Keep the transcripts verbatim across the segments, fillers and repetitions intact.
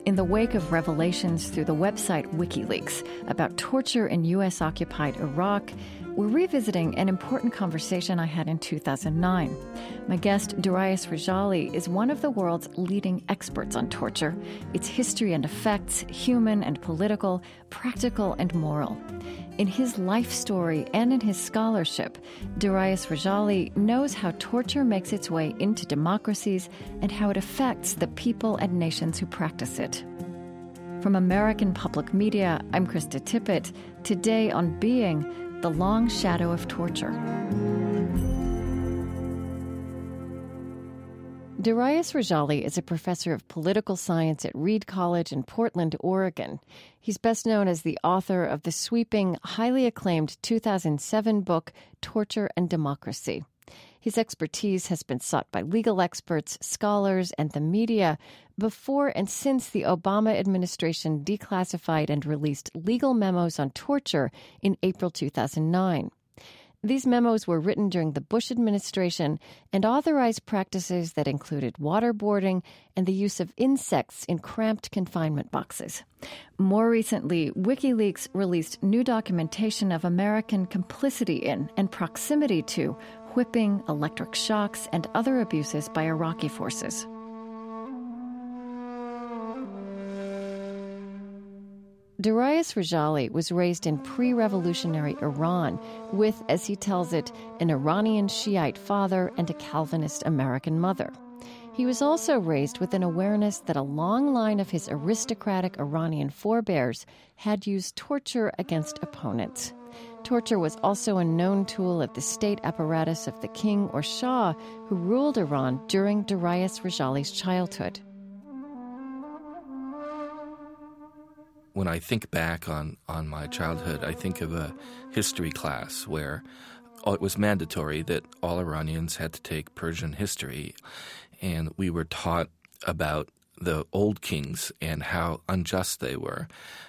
In the wake of revelations through the website WikiLeaks about torture in U S-occupied Iraq, we're revisiting an important conversation I had in two thousand nine. My guest, Darius Rejali, is one of the world's leading experts on torture, its history and effects, human and political, practical and moral. In his life story and in his scholarship, Darius Rejali knows how torture makes its way into democracies and how it affects the people and nations who practice it. From American Public Media, I'm Krista Tippett. Today on Being, the Long Shadow of Torture. Darius Rejali is a professor of political science at Reed College in Portland, Oregon. He's best known as the author of the sweeping, highly acclaimed two thousand seven book, Torture and Democracy. His expertise has been sought by legal experts, scholars, and the media before and since the Obama administration declassified and released legal memos on torture in April two thousand nine. These memos were written during the Bush administration and authorized practices that included waterboarding and the use of insects in cramped confinement boxes. More recently, WikiLeaks released new documentation of American complicity in and proximity to whipping, electric shocks, and other abuses by Iraqi forces. Darius Rejali was raised in pre-revolutionary Iran with, as he tells it, an Iranian Shiite father and a Calvinist American mother. He was also raised with an awareness that a long line of his aristocratic Iranian forebears had used torture against opponents. Torture was also a known tool of the state apparatus of the king or Shah who ruled Iran during Darius Rejali's childhood. When I think back on, on my childhood, I think of a history class where it was mandatory that all Iranians had to take Persian history, and we were taught about the old kings and how unjust they were.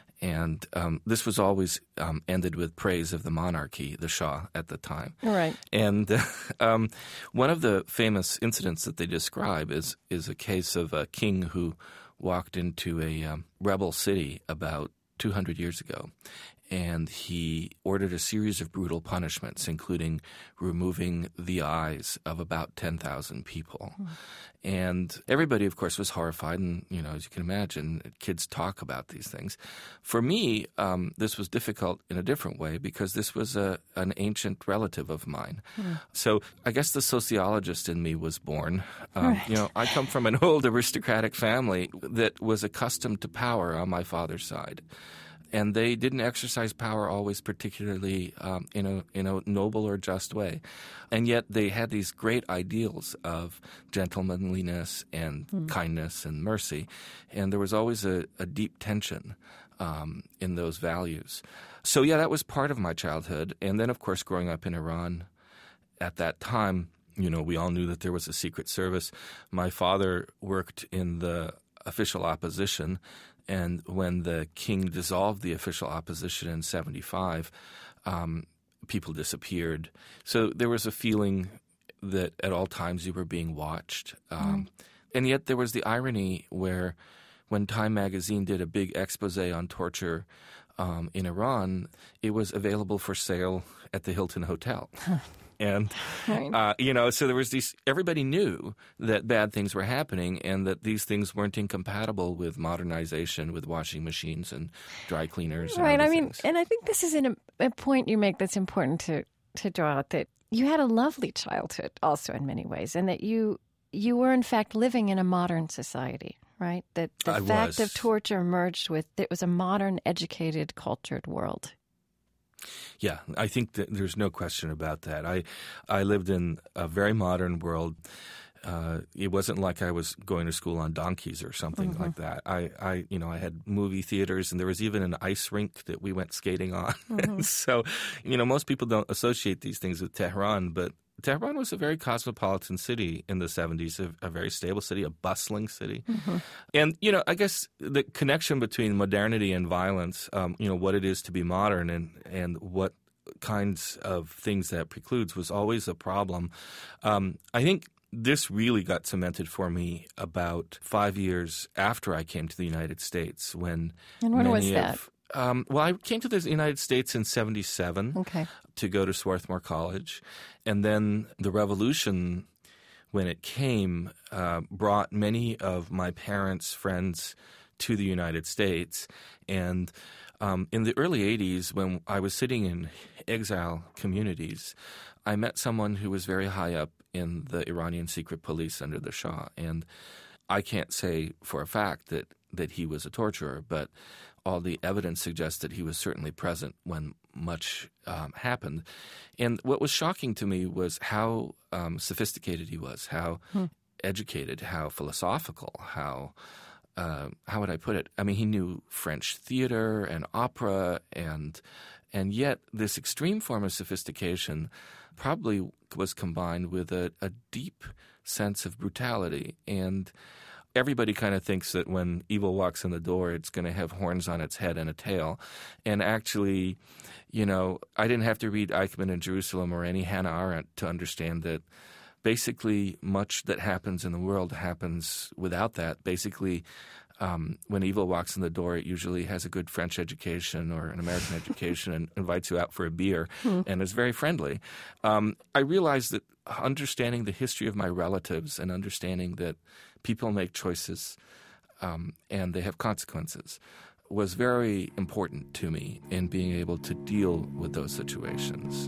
And um, this was always um, ended with praise of the monarchy, the Shah at the time. Right. And uh, um, one of the famous incidents that they describe is is a case of a king who walked into a um, rebel city about two hundred years ago, and he ordered a series of brutal punishments, including removing the eyes of about ten thousand people. Mm. And everybody, of course, was horrified, and, you know, as you can imagine, kids talk about these things. For me, um, this was difficult in a different way because this was a, an ancient relative of mine. Mm. So I guess the sociologist in me was born. Um, right. You know, I come from an old aristocratic family that was accustomed to power on my father's side. And they didn't exercise power always particularly um, in a in a noble or just way. And yet they had these great ideals of gentlemanliness and mm. kindness and mercy. And there was always a, a deep tension um, in those values. So, yeah, that was part of my childhood. And then, of course, growing up in Iran at that time, you know, we all knew that there was a secret service. My father worked in the official opposition. And when the king dissolved the official opposition in seventy-five, um, people disappeared. So there was a feeling that at all times you were being watched. Um, mm. And yet there was the irony where when Time magazine did a big expose on torture um, in Iran, it was available for sale at the Hilton Hotel. And, right. uh, you know, so there was these – everybody knew that bad things were happening and that these things weren't incompatible with modernization, with washing machines and dry cleaners and Right. other I mean, things. And I think this is an, a point you make that's important to, to draw out, that you had a lovely childhood also in many ways, and that you you were, in fact, living in a modern society, right? That the I fact was. of torture merged with – it was a modern, educated, cultured world. Yeah, I think that there's no question about that. I I lived in a very modern world. Uh, it wasn't like I was going to school on donkeys or something mm-hmm. like that. I, I, you know, I had movie theaters, and there was even an ice rink that we went skating on. Mm-hmm. So, you know, most people don't associate these things with Tehran, but Tehran was a very cosmopolitan city in the seventies, a, a very stable city, a bustling city. Mm-hmm. And, you know, I guess the connection between modernity and violence, um, you know, what it is to be modern and, and what kinds of things that precludes was always a problem. Um, I think this really got cemented for me about five years after I came to the United States. When and when many was that? Of, um, well, I came to the United States in seventy-seven okay. to go to Swarthmore College. And then the revolution, when it came, uh, brought many of my parents' friends to the United States. And um, in the early eighties, when I was sitting in exile communities, I met someone who was very high up in the Iranian secret police under the Shah. And I can't say for a fact that, that he was a torturer, but all the evidence suggests that he was certainly present when much um, happened. And what was shocking to me was how um, sophisticated he was, how hmm. educated, how philosophical, how uh, how would I put it? I mean, he knew French theater and opera, and and yet this extreme form of sophistication probably was combined with a, a deep sense of brutality. And everybody kind of thinks that when evil walks in the door, it's going to have horns on its head and a tail. And actually, you know, I didn't have to read Eichmann in Jerusalem or any Hannah Arendt to understand that basically much that happens in the world happens without that. Basically, um, when evil walks in the door, it usually has a good French education or an American education and invites you out for a beer hmm. and is very friendly. Um, I realized that understanding the history of my relatives and understanding that people make choices um, and they have consequences was very important to me in being able to deal with those situations.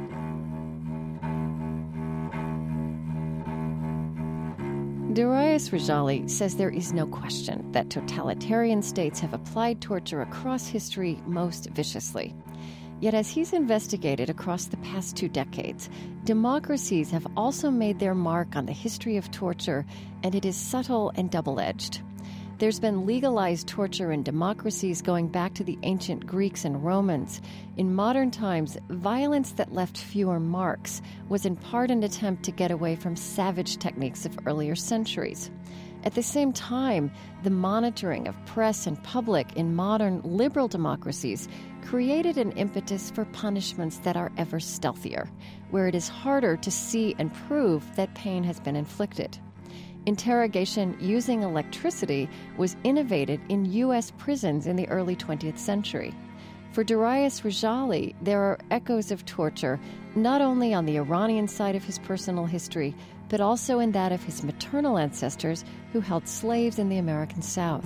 Darius Rejali says there is no question that totalitarian states have applied torture across history most viciously. Yet as he's investigated across the past two decades, democracies have also made their mark on the history of torture, and it is subtle and double-edged. There's been legalized torture in democracies going back to the ancient Greeks and Romans. In modern times, violence that left fewer marks was in part an attempt to get away from savage techniques of earlier centuries. At the same time, the monitoring of press and public in modern liberal democracies created an impetus for punishments that are ever stealthier, where it is harder to see and prove that pain has been inflicted. Interrogation using electricity was innovated in U S prisons in the early twentieth century. For Darius Rejali, there are echoes of torture not only on the Iranian side of his personal history, but also in that of his maternal ancestors who held slaves in the American South.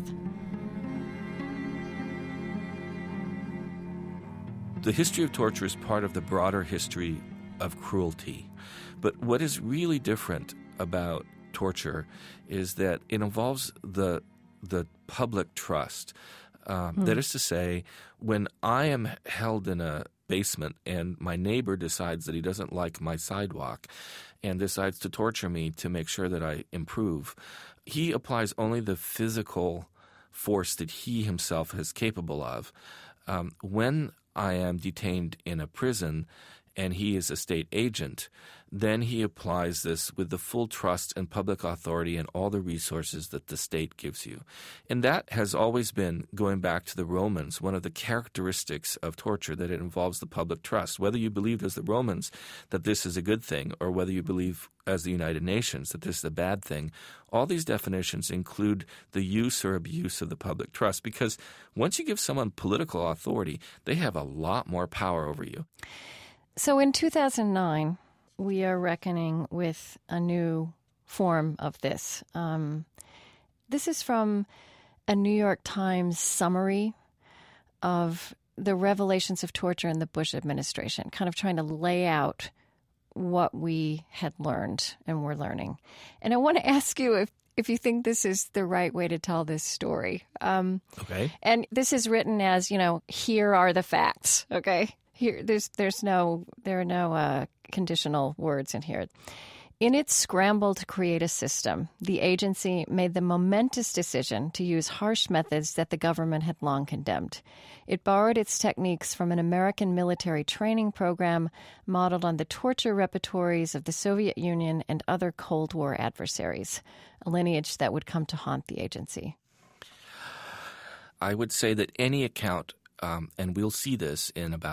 The history of torture is part of the broader history of cruelty. But what is really different about torture is that it involves the the public trust. Um, hmm. That is to say, when I am held in a basement and my neighbor decides that he doesn't like my sidewalk and decides to torture me to make sure that I improve, he applies only the physical force that he himself is capable of. Um, when I am detained in a prison and he is a state agent, then he applies this with the full trust and public authority and all the resources that the state gives you. And that has always been, going back to the Romans, one of the characteristics of torture, that it involves the public trust. Whether you believe as the Romans that this is a good thing or whether you believe as the United Nations that this is a bad thing, all these definitions include the use or abuse of the public trust, because once you give someone political authority, they have a lot more power over you. So in two thousand nine, we are reckoning with a new form of this. Um, this is from a New York Times summary of the revelations of torture in the Bush administration, kind of trying to lay out what we had learned and were learning. And I want to ask you if, if you think this is the right way to tell this story. Um, okay. And this is written as, you know, here are the facts, okay? Here, there's there's no there are no uh, conditional words in here. In its scramble to create a system, the agency made the momentous decision to use harsh methods that the government had long condemned. It borrowed its techniques from an American military training program modeled on the torture repertories of the Soviet Union and other Cold War adversaries, a lineage that would come to haunt the agency. I would say that any account, um, and we'll see this in about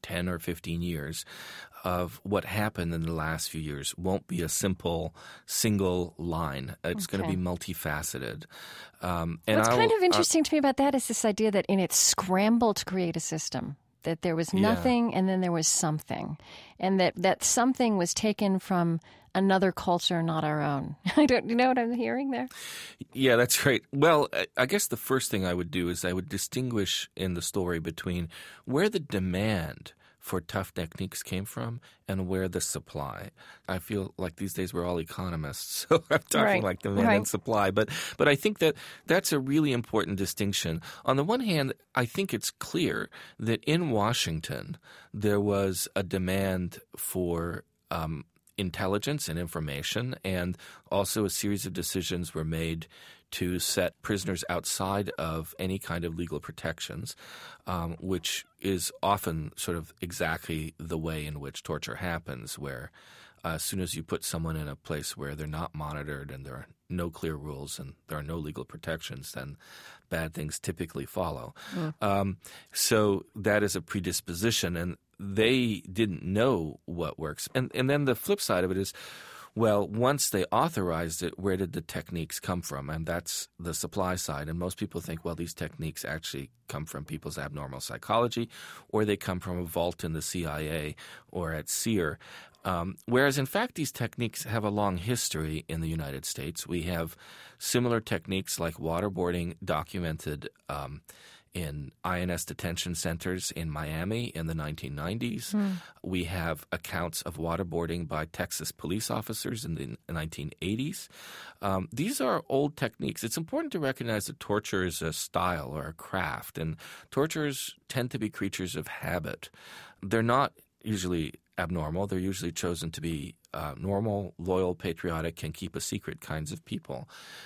ten or fifteen years of what happened in the last few years won't be a simple single line. It's okay. going to be multifaceted. Um, and What's I'll, kind of interesting I'll, to me about that is this idea that in its scramble to create a system, that there was nothing yeah. and then there was something, and that that something was taken from another culture, not our own. I don't, you know what I'm hearing there? Yeah, that's right. Well, I guess the first thing I would do is I would distinguish in the story between where the demand for tough techniques came from and where the supply. I feel like these days we're all economists, so I'm talking right. like demand right. and supply. But but I think that that's a really important distinction. On the one hand, I think it's clear that in Washington there was a demand for um, intelligence and information, and also a series of decisions were made to set prisoners outside of any kind of legal protections, um, which is often sort of exactly the way in which torture happens, where uh, as soon as you put someone in a place where they're not monitored and there are no clear rules and there are no legal protections, then bad things typically follow. Mm. Um, so that is a predisposition, and they didn't know what works. And, and then the flip side of it is, well, once they authorized it, where did the techniques come from? And that's the supply side. And most people think, well, these techniques actually come from people's abnormal psychology, or they come from a vault in the C I A or at SEER. Um, whereas, in fact, these techniques have a long history in the United States. We have similar techniques like waterboarding documented um, in I N S detention centers in Miami in the nineteen nineties. Mm. We have accounts of waterboarding by Texas police officers in the nineteen eighties. Um, these are old techniques. It's important to recognize that torture is a style or a craft, and torturers tend to be creatures of habit. They're not usually abnormal. They're usually chosen to be uh, normal, loyal, patriotic, and keep a secret kinds of people.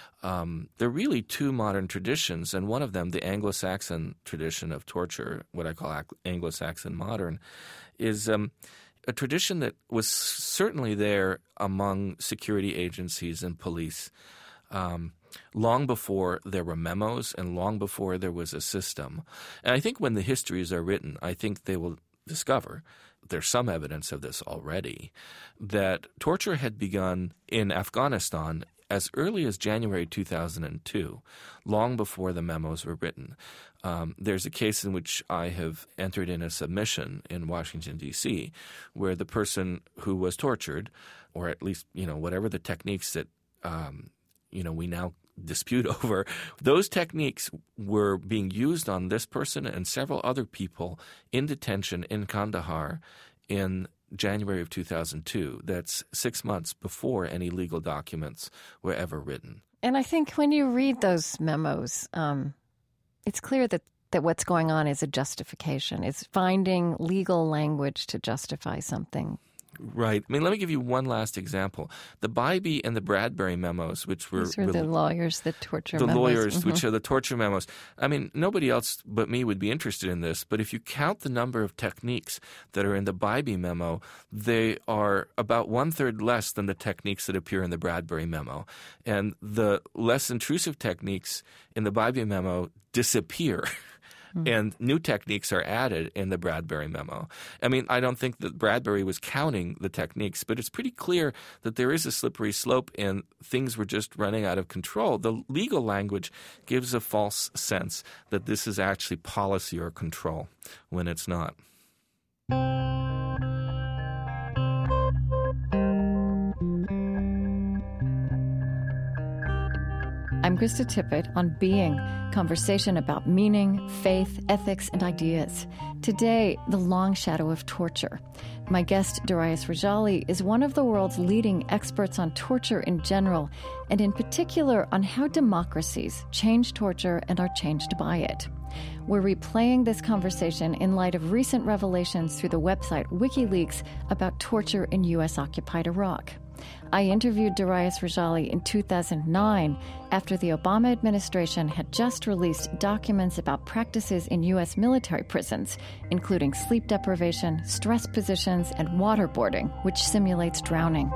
Um, there are really two modern traditions, and one of them, the Anglo-Saxon tradition of torture, what I call Anglo-Saxon modern, is um, a tradition that was certainly there among security agencies and police um, long before there were memos and long before there was a system. And I think when the histories are written, I think they will discover – there's some evidence of this already, that torture had begun in Afghanistan as early as January two thousand two, long before the memos were written. Um, there's a case in which I have entered in a submission in Washington, D C, where the person who was tortured, or at least, you know, whatever the techniques that, um, you know, we now dispute over, those techniques were being used on this person and several other people in detention in Kandahar in January of two thousand two. That's six months before any legal documents were ever written. And I think when you read those memos, um, it's clear that, that what's going on is a justification. It's finding legal language to justify something. Right. I mean, let me give you one last example. The Bybee and the Bradbury memos, which were... These were the lawyers, the torture the memos. The lawyers, mm-hmm. which are the torture memos. I mean, nobody else but me would be interested in this, but if you count the number of techniques that are in the Bybee memo, they are about one-third less than the techniques that appear in the Bradbury memo. And the less intrusive techniques in the Bybee memo disappear. And new techniques are added in the Bradbury memo. I mean, I don't think that Bradbury was counting the techniques, but it's pretty clear that there is a slippery slope and things were just running out of control. The legal language gives a false sense that this is actually policy or control when it's not. I'm Krista Tippett on Being, conversation about meaning, faith, ethics, and ideas. Today, the long shadow of torture. My guest, Darius Rejali, is one of the world's leading experts on torture in general, and in particular on how democracies change torture and are changed by it. We're replaying this conversation in light of recent revelations through the website WikiLeaks about torture in U S-occupied Iraq. I interviewed Darius Rejali in two thousand nine after the Obama administration had just released documents about practices in U S military prisons, including sleep deprivation, stress positions, and waterboarding, which simulates drowning.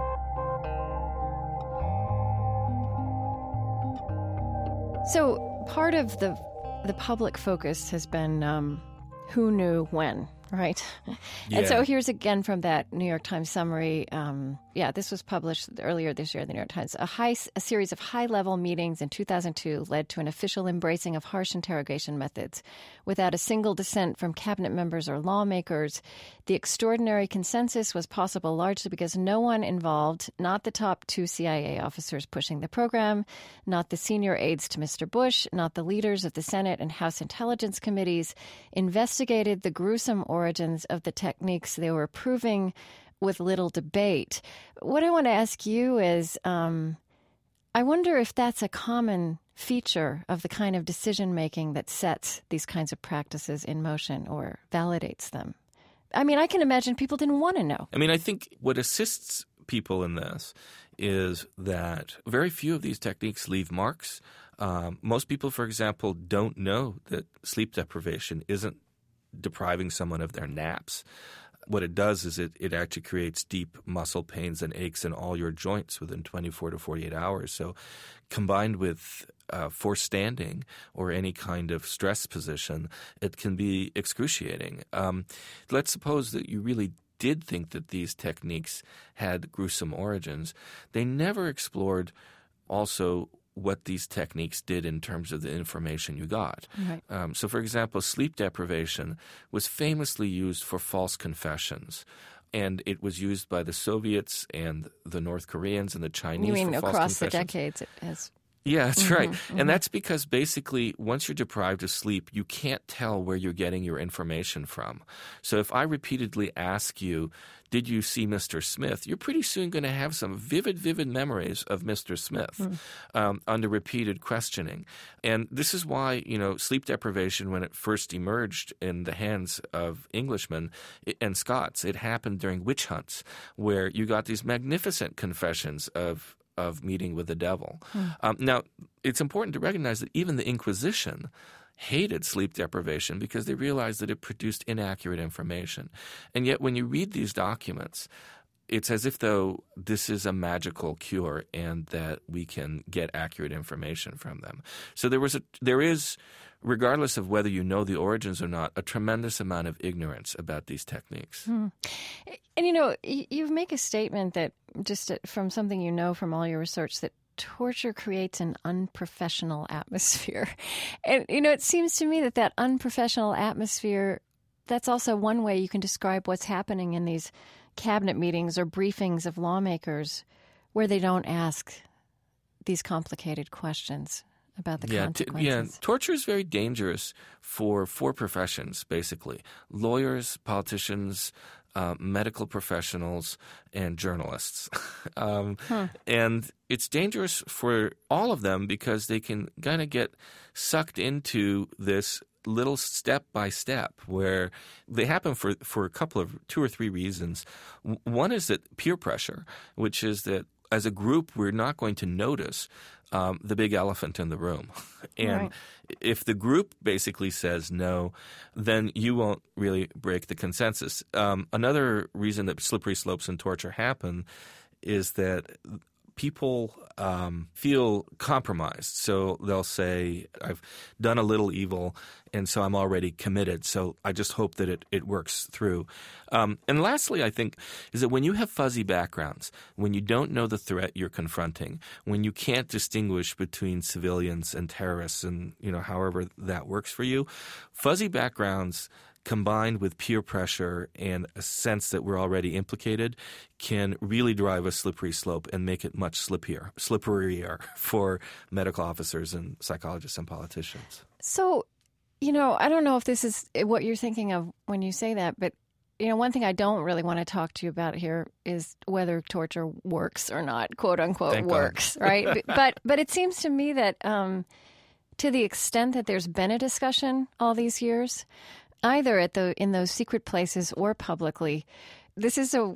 So part of the the public focus has been um, who knew when. Right. Yeah. And so here's again from that New York Times summary. Um, yeah, this was published earlier this year in the New York Times. A, high, a series of high-level meetings in two thousand two led to an official embracing of harsh interrogation methods. Without a single dissent from cabinet members or lawmakers, the extraordinary consensus was possible largely because no one involved, not the top two C I A officers pushing the program, not the senior aides to Mister Bush, not the leaders of the Senate and House Intelligence Committees, investigated the gruesome origins of the techniques they were approving with little debate. What I want to ask you is, um, I wonder if that's a common feature of the kind of decision-making that sets these kinds of practices in motion or validates them. I mean, I can imagine people didn't want to know. I mean, I think what assists people in this is that very few of these techniques leave marks. Um, most people, for example, don't know that sleep deprivation isn't depriving someone of their naps. What it does is it, it actually creates deep muscle pains and aches in all your joints within twenty-four to forty-eight hours. So combined with uh, forced standing or any kind of stress position, it can be excruciating. Um, let's suppose that you really did think that these techniques had gruesome origins. They never explored also what these techniques did in terms of the information you got. Right. Um, so, for example, sleep deprivation was famously used for false confessions. And it was used by the Soviets and the North Koreans and the Chinese You mean for false across the confessions. decades it has... Yeah, that's Mm-hmm, right. mm-hmm. And that's because basically once you're deprived of sleep, you can't tell where you're getting your information from. So if I repeatedly ask you, did you see Mister Smith, you're pretty soon going to have some vivid, vivid memories of Mister Smith mm. um, under repeated questioning. And this is why, you know, sleep deprivation, when it first emerged in the hands of Englishmen and Scots, it happened during witch hunts where you got these magnificent confessions of of meeting with the devil. Hmm. Um, now, it's important to recognize that even the Inquisition hated sleep deprivation because they realized that it produced inaccurate information. And yet when you read these documents, it's as if though this is a magical cure and that we can get accurate information from them. So there was a, there is, regardless of whether you know the origins or not, a tremendous amount of ignorance about these techniques. Hmm. And, you know, you make a statement that just from something you know from all your research that torture creates an unprofessional atmosphere. And, you know, it seems to me that that unprofessional atmosphere, that's also one way you can describe what's happening in these cabinet meetings or briefings of lawmakers where they don't ask these complicated questions about the yeah, consequences. T- yeah, torture is very dangerous for four professions, basically. Lawyers, politicians, uh, medical professionals, and journalists. um, huh. And it's dangerous for all of them because they can kind of get sucked into this little step by step where they happen for, for a couple of two or three reasons. One is that peer pressure, which is that as a group, we're not going to notice um, the big elephant in the room. And right. if the group basically says no, then you won't really break the consensus. Um, another reason that slippery slopes and torture happen is that people um, feel compromised. So they'll say, I've done a little evil, and so I'm already committed. So I just hope that it, it works through. Um, and lastly, I think, is that when you have fuzzy backgrounds, when you don't know the threat you're confronting, when you can't distinguish between civilians and terrorists and, you know, however that works for you, fuzzy backgrounds combined with peer pressure and a sense that we're already implicated can really drive a slippery slope and make it much slippier, slipperier for medical officers and psychologists and politicians. So, you know, I don't know if this is what you're thinking of when you say that, but, you know, one thing I don't really want to talk to you about here is whether torture works or not, quote unquote, Thank works, right? but but it seems to me that um, to the extent that there's been a discussion all these years, either at the in those secret places or publicly, this is a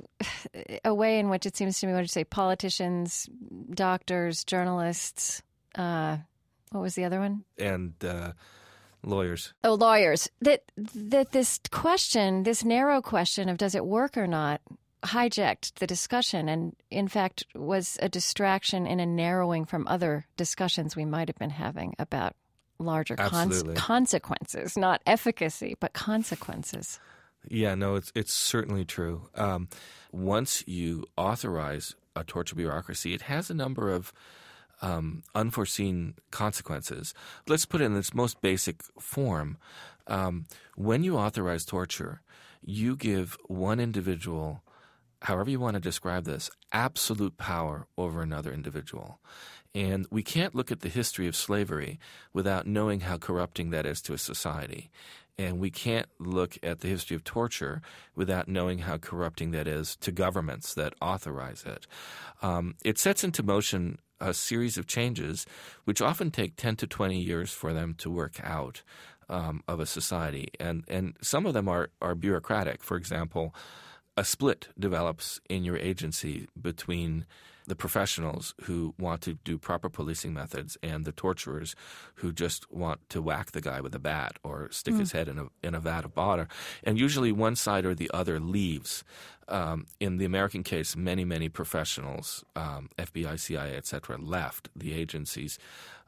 a way in which it seems to me, what did you say, politicians, doctors, journalists, uh, what was the other one? And uh, lawyers. Oh, lawyers. That that this question, this narrow question of does it work or not, hijacked the discussion and, in fact, was a distraction and a narrowing from other discussions we might have been having about larger cons- consequences, not efficacy, but consequences. Yeah, no, it's it's certainly true. Um, once you authorize a torture bureaucracy, it has a number of um, unforeseen consequences. Let's put it in its most basic form. Um, when you authorize torture, you give one individual, however you want to describe this, absolute power over another individual. And we can't look at the history of slavery without knowing how corrupting that is to a society. And we can't look at the history of torture without knowing how corrupting that is to governments that authorize it. Um, it sets into motion a series of changes which often take ten to twenty years for them to work out um, of a society. And, and some of them are, are bureaucratic. For example, a split develops in your agency between the professionals who want to do proper policing methods and the torturers who just want to whack the guy with a bat or stick mm. his head in a in a vat of water. And usually one side or the other leaves. Um, in the American case, many, many professionals, um, F B I, C I A, et cetera, left the agencies.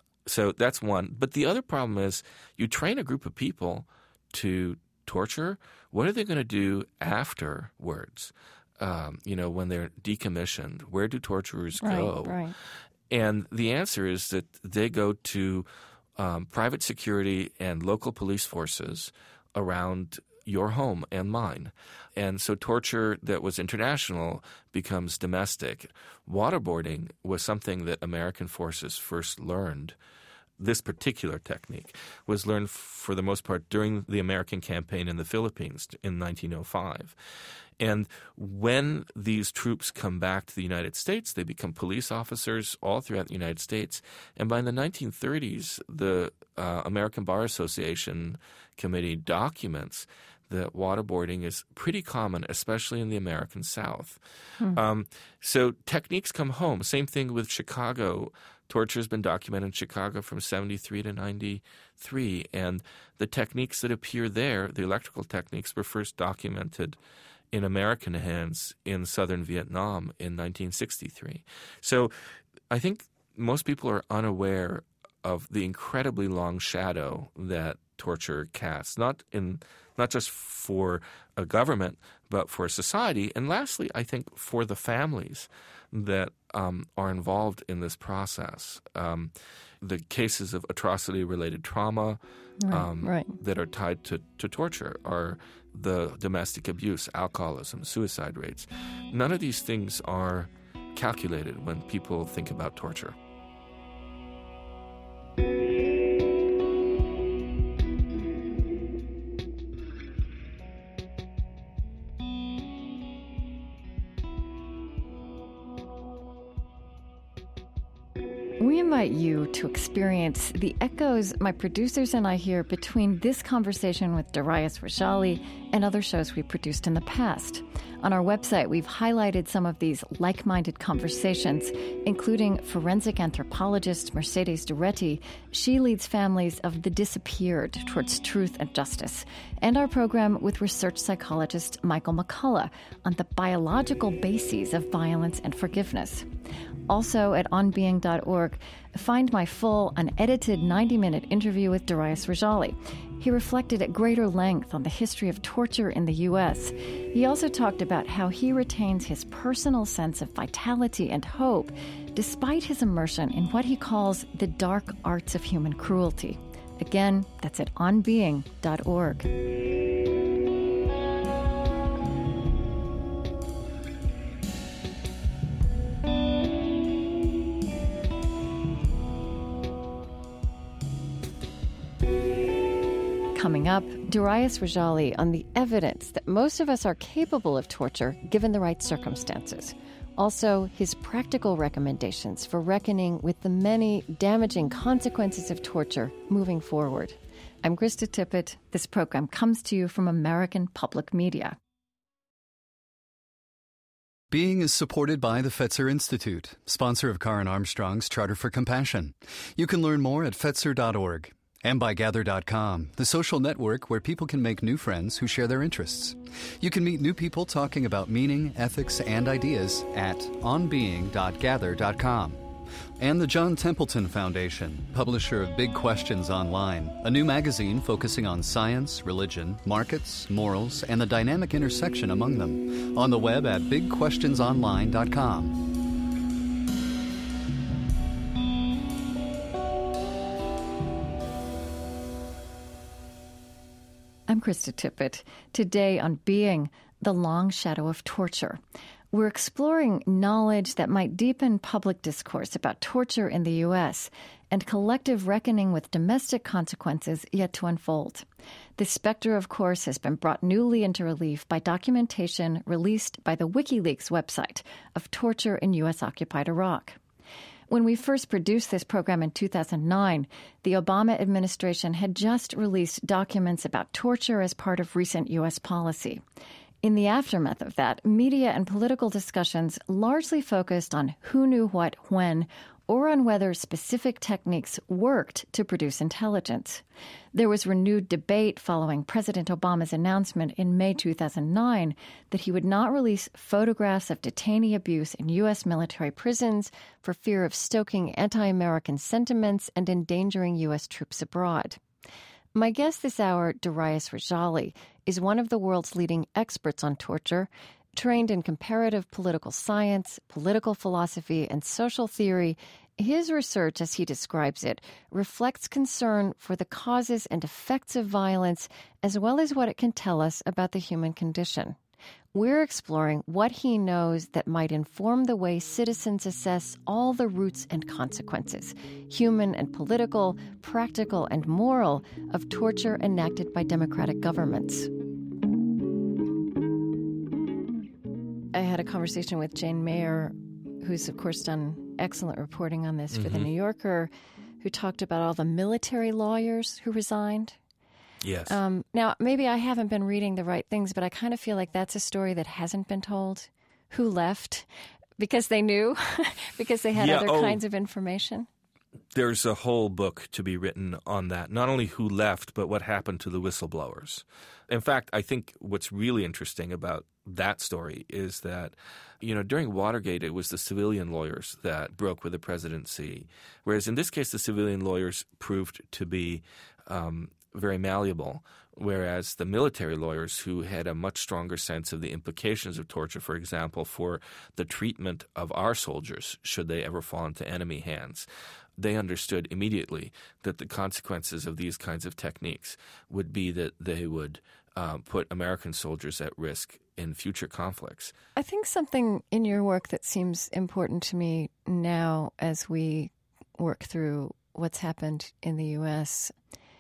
So that's one. But the other problem is you train a group of people to torture. What are they going to do afterwards? Um, you know, when they're decommissioned, where do torturers right, go? Right. And the answer is that they go to um, private security and local police forces around your home and mine. And so torture that was international becomes domestic. Waterboarding was something that American forces first learned. This particular technique was learned for the most part during the American campaign in the Philippines in nineteen oh five. And when these troops come back to the United States, they become police officers all throughout the United States. And by the nineteen thirties, the uh, American Bar Association Committee documents that waterboarding is pretty common, especially in the American South. Hmm. Um, so techniques come home. Same thing with Chicago. Torture has been documented in Chicago from seventy-three to ninety-three. And the techniques that appear there, the electrical techniques, were first documented in American hands in southern Vietnam in nineteen sixty-three. So I think most people are unaware of the incredibly long shadow that torture casts, not in not just for a government, but for society. And lastly, I think for the families that um, are involved in this process. Um, the cases of atrocity-related trauma right, um, right. that are tied to, to torture are the domestic abuse, alcoholism, suicide rates. None of these things are calculated when people think about torture. We invite you to experience the echoes my producers and I hear between this conversation with Darius Rejali and other shows we produced in the past. On our website, we've highlighted some of these like-minded conversations, including forensic anthropologist Mercedes Durretti. She leads families of the disappeared towards truth and justice, and our program with research psychologist Michael McCullough on the biological bases of violence and forgiveness. Also at on being dot org, find my full, unedited ninety-minute interview with Darius Rejali. He reflected at greater length on the history of torture in the U S. He also talked about how he retains his personal sense of vitality and hope despite his immersion in what he calls the dark arts of human cruelty. Again, that's at on being dot org. Coming up, Darius Rejali on the evidence that most of us are capable of torture given the right circumstances. Also, his practical recommendations for reckoning with the many damaging consequences of torture moving forward. I'm Krista Tippett. This program comes to you from American Public Media. Being is supported by the Fetzer Institute, sponsor of Karen Armstrong's Charter for Compassion. You can learn more at fetzer dot org. And by gather dot com, the social network where people can make new friends who share their interests. You can meet new people talking about meaning, ethics, and ideas at on being dot gather dot com. and the John Templeton Foundation, publisher of Big Questions Online, a new magazine focusing on science, religion, markets, morals, and the dynamic intersection among them, on the web at big questions online dot com. I'm Krista Tippett. Today on Being, the Long Shadow of Torture. We're exploring knowledge that might deepen public discourse about torture in the U S and collective reckoning with domestic consequences yet to unfold. This specter, of course, has been brought newly into relief by documentation released by the WikiLeaks website of torture in U S-occupied Iraq. When we first produced this program in two thousand nine, the Obama administration had just released documents about torture as part of recent U S policy. In the aftermath of that, media and political discussions largely focused on who knew what when, or on whether specific techniques worked to produce intelligence. There was renewed debate following President Obama's announcement in May two thousand nine that he would not release photographs of detainee abuse in U S military prisons for fear of stoking anti-American sentiments and endangering U S troops abroad. My guest this hour, Darius Rejali, is one of the world's leading experts on torture, trained in comparative political science, political philosophy, and social theory. His research, as he describes it, reflects concern for the causes and effects of violence, as well as what it can tell us about the human condition. We're exploring what he knows that might inform the way citizens assess all the roots and consequences, human and political, practical and moral, of torture enacted by democratic governments. I had a conversation with Jane Mayer, who's, of course, done excellent reporting on this for mm-hmm. The New Yorker, who talked about all the military lawyers who resigned. Yes. Um, now, maybe I haven't been reading the right things, but I kind of feel like that's a story that hasn't been told. Who left? Because they knew? Because they had yeah, other oh, kinds of information? There's a whole book to be written on that. Not only who left, but what happened to the whistleblowers. In fact, I think what's really interesting about that story is that, you know, during Watergate, it was the civilian lawyers that broke with the presidency, whereas in this case, the civilian lawyers proved to be um, very malleable, whereas the military lawyers, who had a much stronger sense of the implications of torture, for example, for the treatment of our soldiers should they ever fall into enemy hands, they understood immediately that the consequences of these kinds of techniques would be that they would uh, put American soldiers at risk in future conflicts. I think something in your work that seems important to me now as we work through what's happened in the U S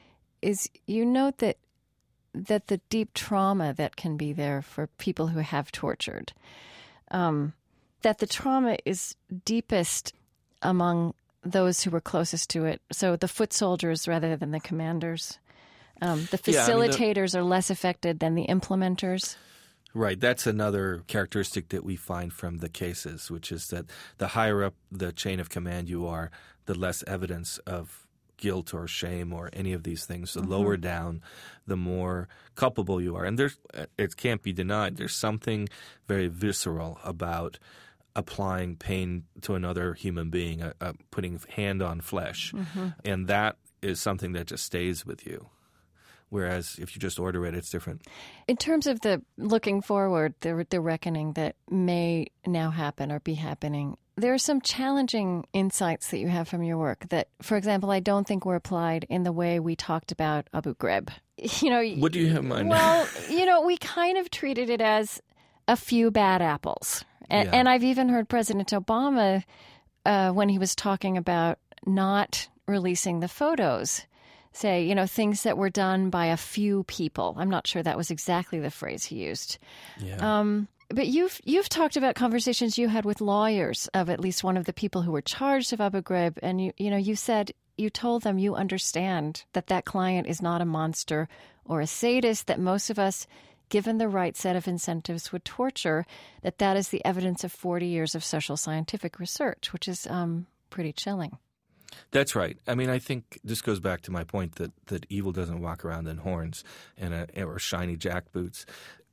is you note that that the deep trauma that can be there for people who have tortured, um, that the trauma is deepest among those who were closest to it. So the foot soldiers rather than the commanders. Um, the facilitators yeah, I mean, the, are less affected than the implementers. Right. That's another characteristic that we find from the cases, which is that the higher up the chain of command you are, the less evidence of guilt or shame or any of these things. The mm-hmm. lower down, the more culpable you are. And there's, it can't be denied, there's something very visceral about applying pain to another human being, uh, uh, putting hand on flesh. Mm-hmm. And that is something that just stays with you. Whereas if you just order it, it's different. In terms of the looking forward, the, the reckoning that may now happen or be happening, there are some challenging insights that you have from your work that, for example, I don't think were applied in the way we talked about Abu Ghraib. You know, what do you have in mind? Well, you know, we kind of treated it as a few bad apples. And, yeah. and I've even heard President Obama, uh, when he was talking about not releasing the photos, say, you know, things that were done by a few people. I'm not sure that was exactly the phrase he used. Yeah. Um, but you've you've talked about conversations you had with lawyers of at least one of the people who were charged of Abu Ghraib, and you you know you said you told them you understand that that client is not a monster or a sadist, that most of us, given the right set of incentives, would torture, that that is the evidence of forty years of social scientific research, which is um, pretty chilling. That's right. I mean, I think this goes back to my point that, that evil doesn't walk around in horns and a, or shiny jack boots.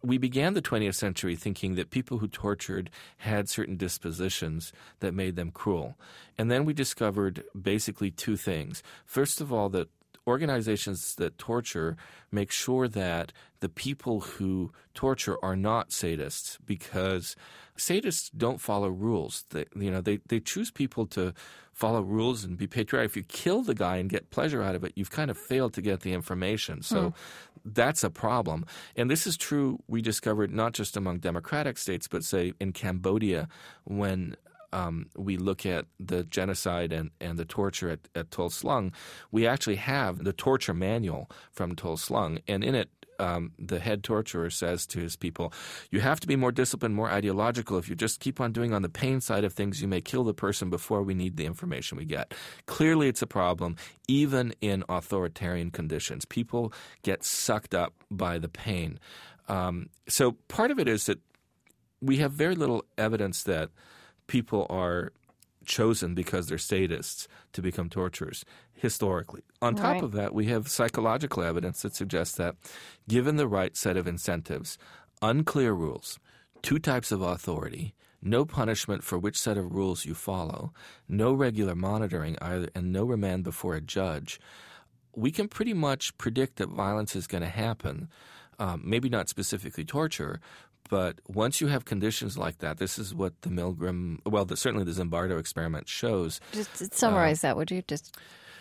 we began the twentieth century thinking that people who tortured had certain dispositions that made them cruel. And then we discovered basically two things. First of all, that organizations that torture make sure that the people who torture are not sadists, because sadists don't follow rules. They, you know, they, they choose people to follow rules and be patriotic. If you kill the guy and get pleasure out of it, you've kind of failed to get the information. So mm. that's a problem. And this is true, we discovered, not just among democratic states, but say in Cambodia, when um, we look at the genocide and, and the torture at, at Tuol Sleng, we actually have the torture manual from Tuol Sleng. And in it, Um, the head torturer says to his people, you have to be more disciplined, more ideological. If you just keep on doing on the pain side of things, you may kill the person before we need the information we get. Clearly, it's a problem, even in authoritarian conditions. People get sucked up by the pain. Um, so part of it is that we have very little evidence that people are chosen because they're sadists to become torturers historically. On top right. of that, we have psychological evidence that suggests that given the right set of incentives, unclear rules, two types of authority, no punishment for which set of rules you follow, no regular monitoring either, and no remand before a judge, we can pretty much predict that violence is going to happen. Um, maybe not specifically torture, but once you have conditions like that, this is what the Milgram, well, the, certainly the Zimbardo experiment shows. Just summarize uh, that, would you? Just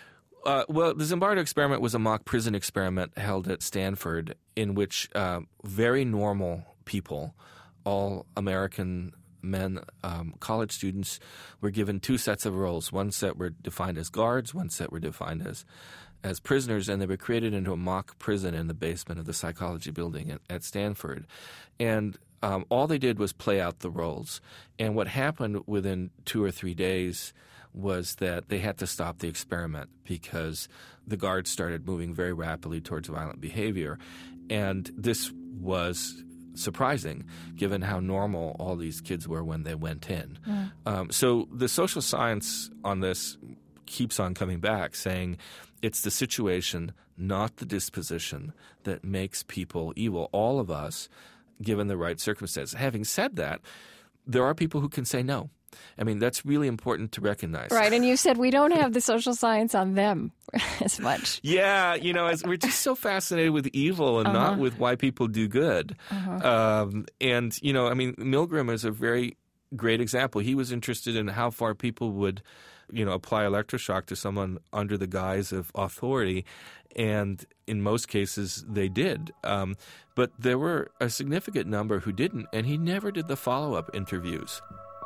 uh, Well, the Zimbardo experiment was a mock prison experiment held at Stanford in which uh, very normal people, all American men, um, college students, were given two sets of roles. One set were defined as guards, one set were defined as as prisoners, and they were created into a mock prison in the basement of the psychology building at, at Stanford. And um, all they did was play out the roles. And what happened within two or three days was that they had to stop the experiment because the guards started moving very rapidly towards violent behavior. And this was surprising, given how normal all these kids were when they went in. Mm. Um, so the social science on this keeps on coming back, saying it's the situation, not the disposition, that makes people evil. All of us, given the right circumstances. Having said that, there are people who can say no. I mean, that's really important to recognize. Right, and you said we don't have the social science on them as much. Yeah, you know, as we're just so fascinated with evil and uh-huh. not with why people do good. Uh-huh. Um, and, you know, I mean, Milgram is a very great example. He was interested in how far people would, you know, apply electroshock to someone under the guise of authority, and in most cases they did. Um, but there were a significant number who didn't, and he never did the follow-up interviews.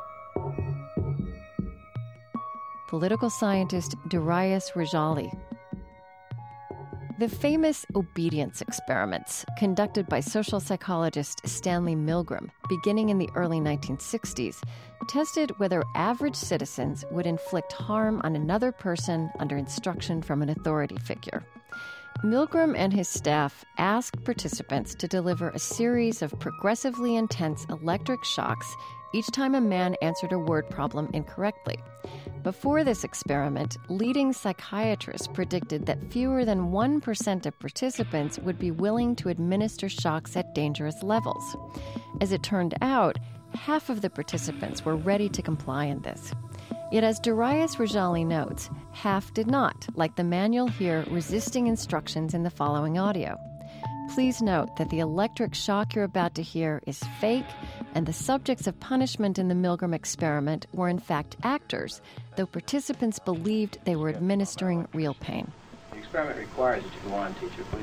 Political scientist Darius Rejali. The famous obedience experiments conducted by social psychologist Stanley Milgram beginning in the early nineteen sixties tested whether average citizens would inflict harm on another person under instruction from an authority figure. Milgram and his staff asked participants to deliver a series of progressively intense electric shocks each time a man answered a word problem incorrectly. Before this experiment, leading psychiatrists predicted that fewer than one percent of participants would be willing to administer shocks at dangerous levels. As it turned out, half of the participants were ready to comply in this. Yet as Darius Rejali notes, half did not, like the man you'll hear resisting instructions in the following audio. Please note that the electric shock you're about to hear is fake, and the subjects of punishment in the Milgram experiment were in fact actors, though participants believed they were administering real pain. The experiment requires that you go on, teacher. Please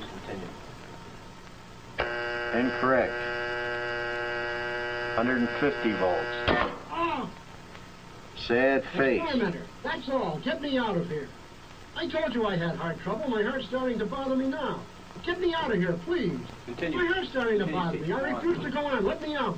continue. Incorrect. one hundred fifty volts. Oh! Sad face. Experimenter, that's all. Get me out of here. I told you I had heart trouble. My heart's starting to bother me now. Get me out of here, please. Continue. My heart's starting to Continue, bother me. teacher. I refuse to go on. Let me out.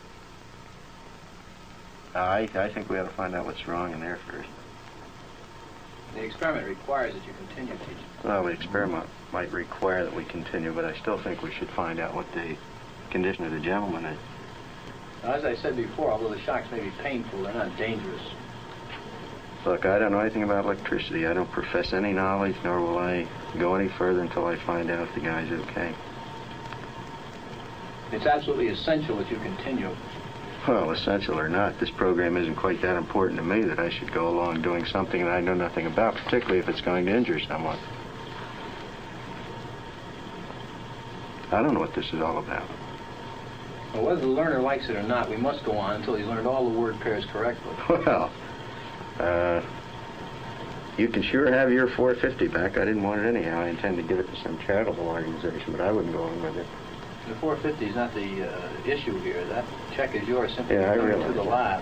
Uh, I, I think we ought to find out what's wrong in there first. The experiment requires that you continue, teacher. Well, the experiment might require that we continue, but I still think we should find out what the condition of the gentleman is. Now, as I said before, although the shocks may be painful, they're not dangerous. Look, I don't know anything about electricity. I don't profess any knowledge, nor will I go any further until I find out if the guy's okay. It's absolutely essential that you continue. Well, essential or not, this program isn't quite that important to me that I should go along doing something that I know nothing about, particularly if it's going to injure someone. I don't know what this is all about. Well, whether the learner likes it or not, we must go on until he's learned all the word pairs correctly. Well, uh, you can sure have your four fifty back. I didn't want it anyhow. I intend to give it to some charitable organization, but I wouldn't go on with it. The four fifty is not the uh, issue here. That check is yours simply yeah, to come to the lab.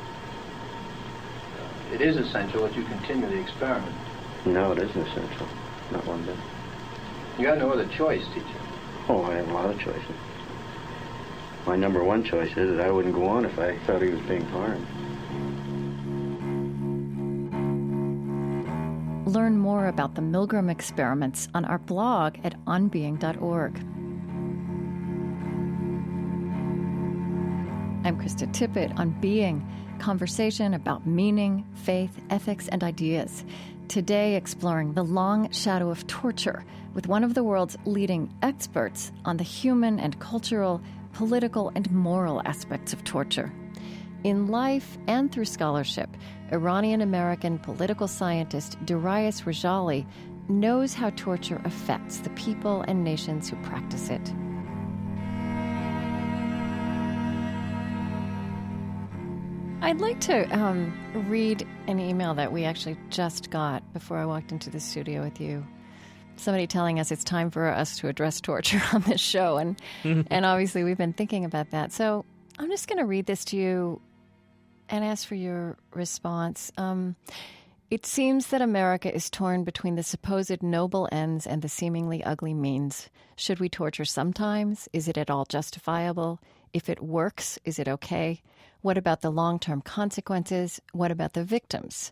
It is essential that you continue the experiment. No, it isn't essential. Not one bit. You have no other choice, teacher. Oh, I have a lot of choices. My number one choice is that I wouldn't go on if I thought he was being harmed. Learn more about the Milgram experiments on our blog at on being dot org. I'm Krista Tippett on Being, conversation about meaning, faith, ethics, and ideas. Today, exploring the long shadow of torture with one of the world's leading experts on the human and cultural, political, and moral aspects of torture. In life and through scholarship, Iranian-American political scientist Darius Rejali knows how torture affects the people and nations who practice it. I'd like to um, read an email that we actually just got before I walked into the studio with you. Somebody telling us it's time for us to address torture on this show, and and obviously we've been thinking about that. So I'm just going to read this to you and ask for your response. Um, it seems that America is torn between the supposed noble ends and the seemingly ugly means. Should we torture sometimes? Is it at all justifiable? If it works, is it okay? What about the long-term consequences? What about the victims?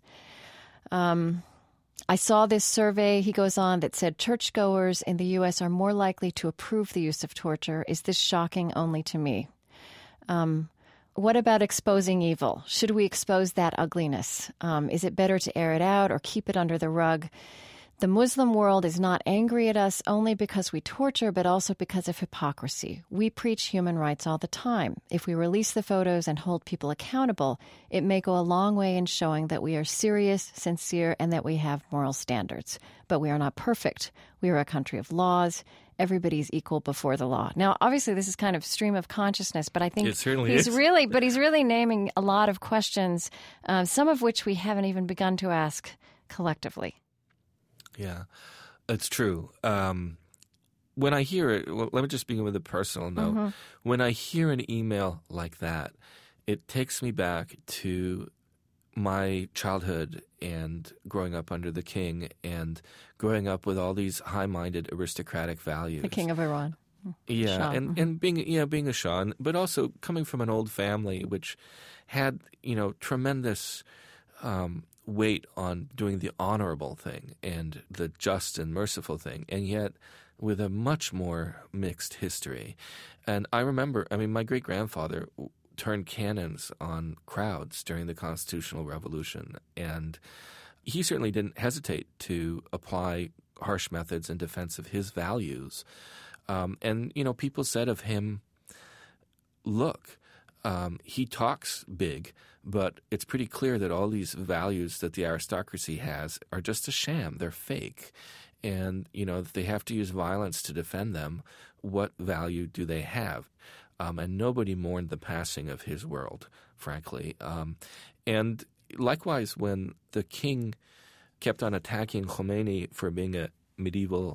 Um, I saw this survey, he goes on, that said churchgoers in the U S are more likely to approve the use of torture. Is this shocking only to me? Um, what about exposing evil? Should we expose that ugliness? Um, is it better to air it out or keep it under the rug? The Muslim world is not angry at us only because we torture, but also because of hypocrisy. We preach human rights all the time. If we release the photos and hold people accountable, it may go a long way in showing that we are serious, sincere, and that we have moral standards. But we are not perfect. We are a country of laws. Everybody's equal before the law. Now, obviously, this is kind of stream of consciousness, but I think it certainly he's is. really, but he's really naming a lot of questions, uh, some of which we haven't even begun to ask collectively. Yeah, it's true. Um, when I hear it, well, let me just begin with a personal note. Mm-hmm. When I hear an email like that, it takes me back to my childhood and growing up under the king and growing up with all these high-minded aristocratic values. The king of Iran. Yeah, Shah. and, and being yeah being a Shah, but also coming from an old family which had, you know, tremendous um, weight on doing the honorable thing and the just and merciful thing, and yet with a much more mixed history. And I remember, I mean, my great-grandfather turned cannons on crowds during the Constitutional Revolution, and he certainly didn't hesitate to apply harsh methods in defense of his values. Um, and, you know, people said of him, look, um, he talks big, but it's pretty clear that all these values that the aristocracy has are just a sham. They're fake. And, you know, if they have to use violence to defend them, what value do they have? Um, and nobody mourned the passing of his world, frankly. Um, and likewise, when the king kept on attacking Khomeini for being a medieval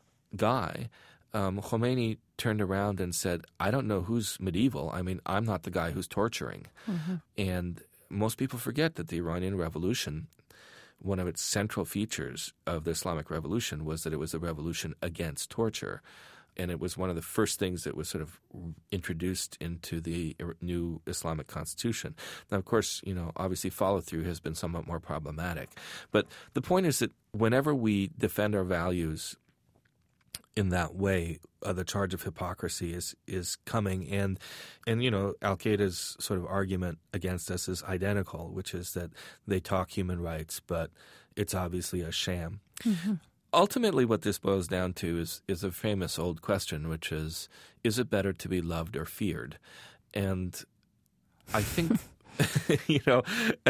guy, um, Khomeini turned around and said, I don't know who's medieval. I mean, I'm not the guy who's torturing. Mm-hmm. And most people forget that the Iranian Revolution, one of its central features of the Islamic Revolution was that it was a revolution against torture. And it was one of the first things that was sort of introduced into the new Islamic constitution. Now, of course, you know, obviously follow-through has been somewhat more problematic. But the point is that whenever we defend our values in that way, uh, the charge of hypocrisy is is coming. And, and you know, al-Qaeda's sort of argument against us is identical, which is that they talk human rights, but it's obviously a sham. Mm-hmm. ultimately what this boils down to is, is a famous old question, which is, is it better to be loved or feared? And I think, you know,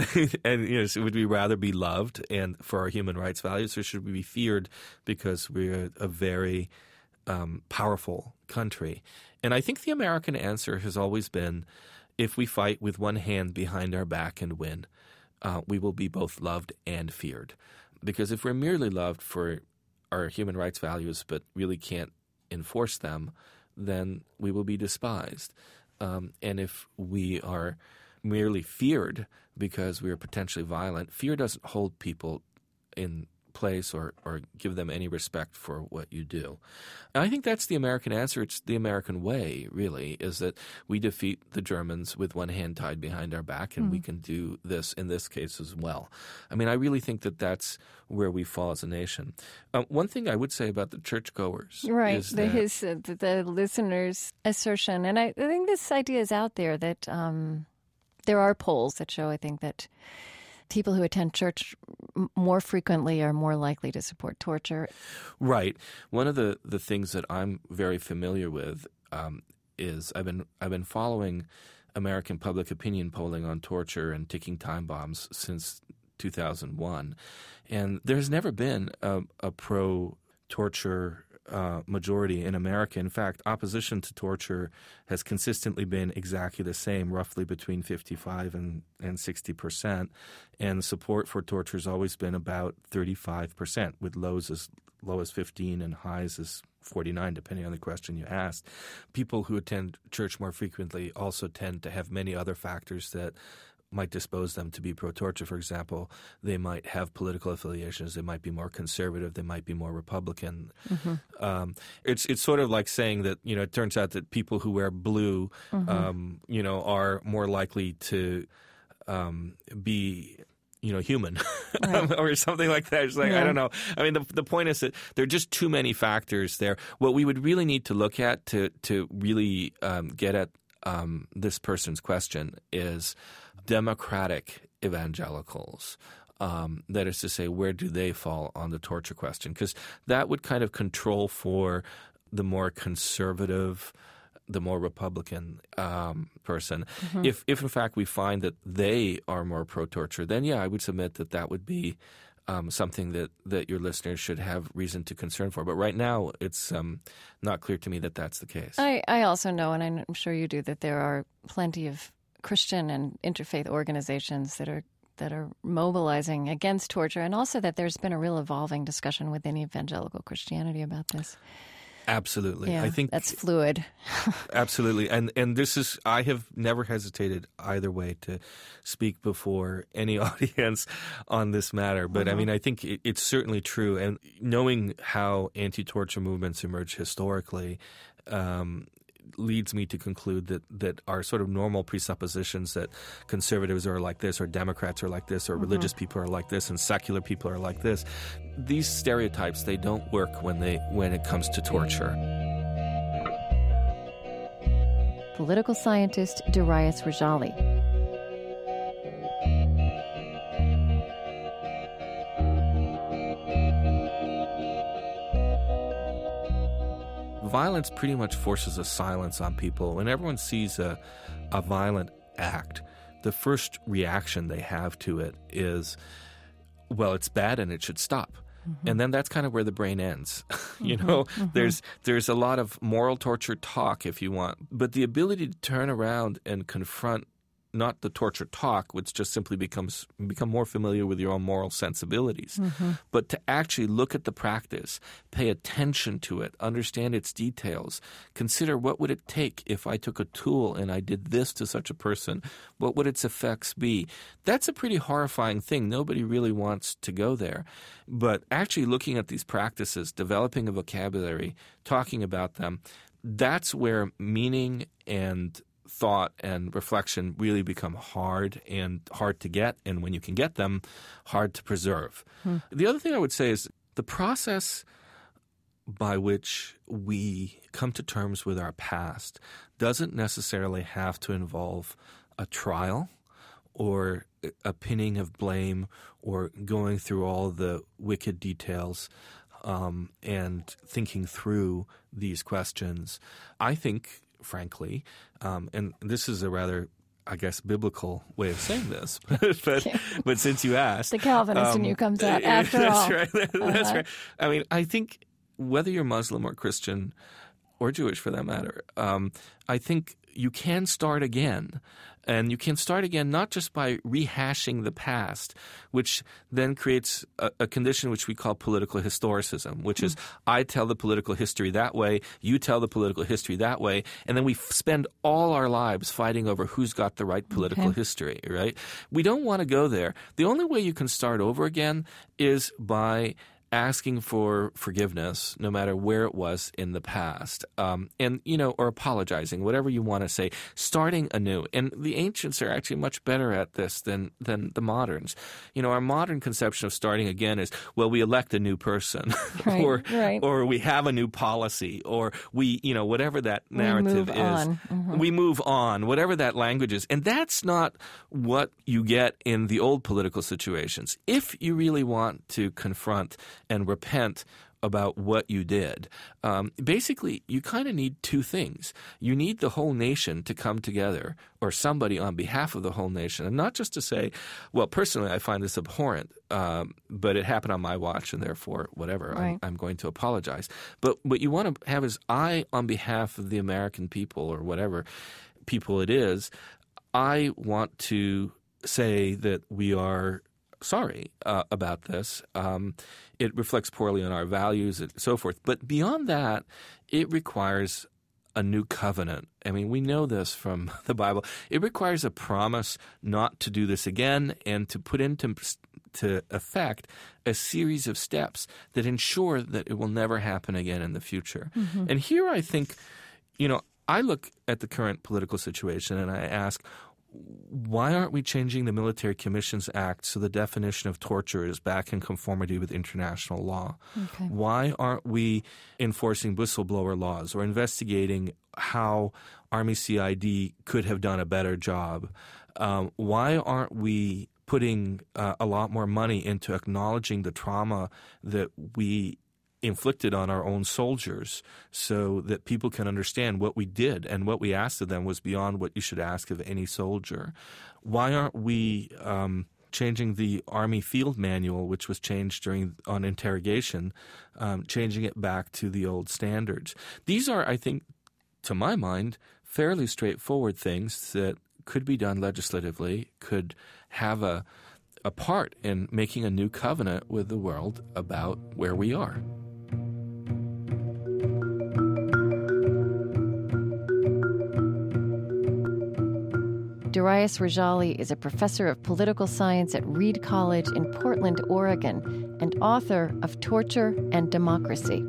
and you know, so would we rather be loved and for our human rights values, or should we be feared because we're a very um, powerful country? And I think the American answer has always been, if we fight with one hand behind our back and win, uh, we will be both loved and feared. Because if we're merely loved for our human rights values but really can't enforce them, then we will be despised. Um, and if we are merely feared because we are potentially violent, fear doesn't hold people in place or, or give them any respect for what you do. And I think that's the American answer. It's the American way, really, is that we defeat the Germans with one hand tied behind our back, and mm. we can do this in this case as well. I mean, I really think that that's where we fall as a nation. Um, one thing I would say about the churchgoers right, is the, that his, uh, the, the listener's assertion, and I, I think this idea is out there that um, there are polls that show, I think, that people who attend church more frequently are more likely to support torture. Right. One of the, the things that I'm very familiar with um, is I've been I've been following American public opinion polling on torture and ticking time bombs since two thousand one, and there's never been a, a pro-torture Uh, majority in America. In fact, opposition to torture has consistently been exactly the same, roughly between fifty-five and, and sixty percent. And support for torture has always been about thirty-five percent, with lows as low as fifteen and highs as forty-nine, depending on the question you asked. People who attend church more frequently also tend to have many other factors that might dispose them to be pro-torture. For example, they might have political affiliations. They might be more conservative. They might be more Republican. Mm-hmm. Um, it's it's sort of like saying that, you know, it turns out that people who wear blue, mm-hmm. um, you know, are more likely to um, be, you know, human right. or something like that. It's like, yeah. I don't know. I mean, the the point is that there are just too many factors there. What we would really need to look at to, to really um, get at um, this person's question is democratic evangelicals. Um, that is to say, where do they fall on the torture question? Because that would kind of control for the more conservative, the more Republican um, person. Mm-hmm. If, if in fact we find that they are more pro-torture, then yeah, I would submit that that would be um, something that, that your listeners should have reason to concern for. But right now, it's um, not clear to me that that's the case. I, I also know, and I'm sure you do, that there are plenty of Christian and interfaith organizations that are that are mobilizing against torture, and also that there's been a real evolving discussion within evangelical Christianity about this. Absolutely. Yeah, I think that's fluid. Absolutely. And and this is, I have never hesitated either way to speak before any audience on this matter. But uh-huh. I mean, I think it, it's certainly true. And knowing how anti-torture movements emerge historically, um, leads me to conclude that, that our sort of normal presuppositions that conservatives are like this, or Democrats are like this, or mm-hmm. religious people are like this, and secular people are like this, these stereotypes, they don't work when they when it comes to torture. Political scientist Darius Rejali. Violence pretty much forces a silence on people. When everyone sees a, a violent act, the first reaction they have to it is, well, it's bad and it should stop. Mm-hmm. And then that's kind of where the brain ends. you mm-hmm. know, mm-hmm. there's there's a lot of moral torture talk, if you want, but the ability to turn around and confront not the torture talk, which just simply becomes become more familiar with your own moral sensibilities, mm-hmm. but to actually look at the practice, pay attention to it, understand its details, consider what would it take if I took a tool and I did this to such a person, what would its effects be? That's a pretty horrifying thing. Nobody really wants to go there. But actually looking at these practices, developing a vocabulary, talking about them, that's where meaning and thought and reflection really become hard and hard to get, and when you can get them, hard to preserve. Hmm. The other thing I would say is the process by which we come to terms with our past doesn't necessarily have to involve a trial or a pinning of blame or going through all the wicked details um, and thinking through these questions. I think, frankly, um, and this is a rather, I guess, biblical way of saying this, but but since you asked, the Calvinist um, in you comes out after that's all. Right, that's uh-huh. right. I mean, I think whether you're Muslim or Christian or Jewish, for that matter, um, I think you can start again. And you can start again not just by rehashing the past, which then creates a, a condition which we call political historicism, which is I tell the political history that way, you tell the political history that way, and then we f- spend all our lives fighting over who's got the right political okay. history, right? We don't want to go there. The only way you can start over again is by asking for forgiveness, no matter where it was in the past, um, and you know, or apologizing, whatever you want to say, starting anew. And the ancients are actually much better at this than than the moderns. You know, our modern conception of starting again is, well, we elect a new person, right, or right. or we have a new policy, or we, you know, whatever that narrative we move is, on. Mm-hmm. we move on, whatever that language is, and that's not what you get in the old political situations. If you really want to confront and repent about what you did. Um, basically, you kind of need two things. You need the whole nation to come together, or somebody on behalf of the whole nation, and not just to say, well, personally, I find this abhorrent, um, but it happened on my watch, and therefore, whatever, right. I'm, I'm going to apologize. But what you want to have is, I, on behalf of the American people, or whatever people it is, I want to say that we are sorry uh, about this. Um, it reflects poorly on our values and so forth. But beyond that, it requires a new covenant. I mean, we know this from the Bible. It requires a promise not to do this again and to put into to effect a series of steps that ensure that it will never happen again in the future. Mm-hmm. And here I think, you know, I look at the current political situation and I ask, why aren't we changing the Military Commissions Act so the definition of torture is back in conformity with international law? Okay. Why aren't we enforcing whistleblower laws or investigating how Army C I D could have done a better job? Um, why aren't we putting uh, a lot more money into acknowledging the trauma that we inflicted on our own soldiers so that people can understand what we did and what we asked of them was beyond what you should ask of any soldier? Why aren't we um, changing the Army Field Manual, which was changed during on interrogation, um, changing it back to the old standards? These are, I think, to my mind, fairly straightforward things that could be done legislatively, could have a, a part in making a new covenant with the world about where we are. Darius Rejali is a professor of political science at Reed College in Portland, Oregon, and author of Torture and Democracy.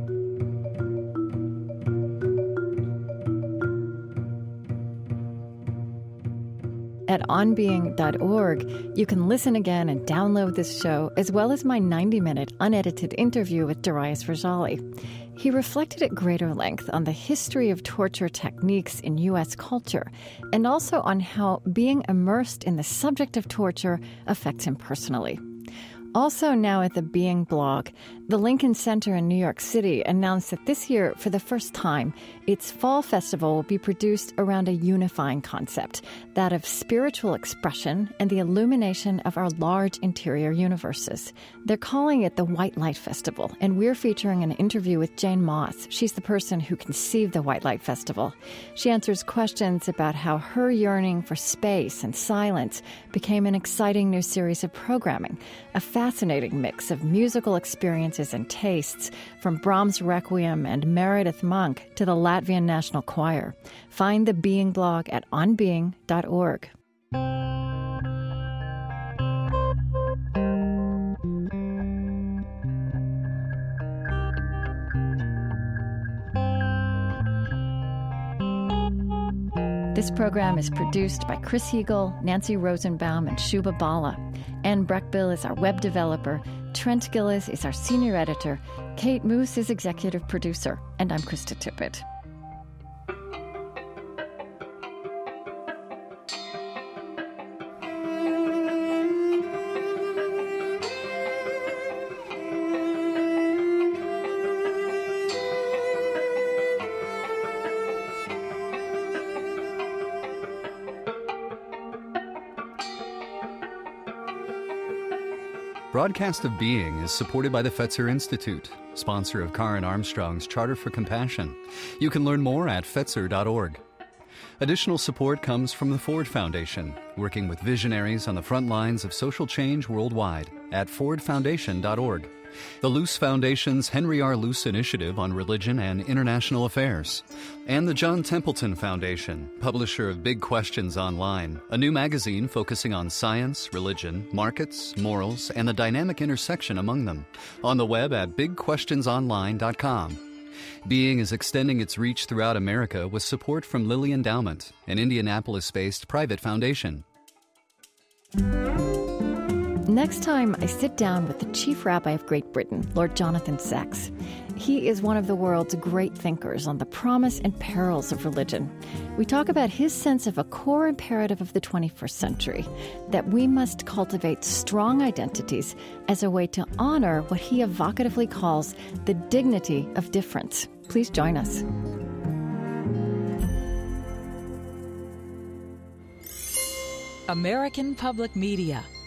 At on being dot org, you can listen again and download this show, as well as my ninety-minute unedited interview with Darius Rejali. He reflected at greater length on the history of torture techniques in U S culture, and also on how being immersed in the subject of torture affects him personally. Also now at the Being blog, the Lincoln Center in New York City announced that this year, for the first time, its fall festival will be produced around a unifying concept, that of spiritual expression and the illumination of our large interior universes. They're calling it the White Light Festival, and we're featuring an interview with Jane Moss. She's the person who conceived the White Light Festival. She answers questions about how her yearning for space and silence became an exciting new series of programming, a fascinating mix of musical experiences and tastes, from Brahms' Requiem and Meredith Monk to the Latvian National Choir. Find the Being blog at on being dot org. This program is produced by Chris Heagle, Nancy Rosenbaum, and Shubha Bala. Anne Breckbill is our web developer. Trent Gillis is our senior editor. Kate Moose is executive producer. And I'm Krista Tippett. Broadcast of Being is supported by the Fetzer Institute, sponsor of Karen Armstrong's Charter for Compassion. You can learn more at fetzer dot org. Additional support comes from the Ford Foundation, working with visionaries on the front lines of social change worldwide at ford foundation dot org. The Luce Foundation's Henry R. Luce Initiative on Religion and International Affairs, and the John Templeton Foundation, publisher of Big Questions Online, a new magazine focusing on science, religion, markets, morals, and the dynamic intersection among them, on the web at big questions online dot com. Being is extending its reach throughout America with support from Lilly Endowment, an Indianapolis-based private foundation. Next time, I sit down with the Chief Rabbi of Great Britain, Lord Jonathan Sacks. He is one of the world's great thinkers on the promise and perils of religion. We talk about his sense of a core imperative of the twenty-first century, that we must cultivate strong identities as a way to honor what he evocatively calls the dignity of difference. Please join us. American Public Media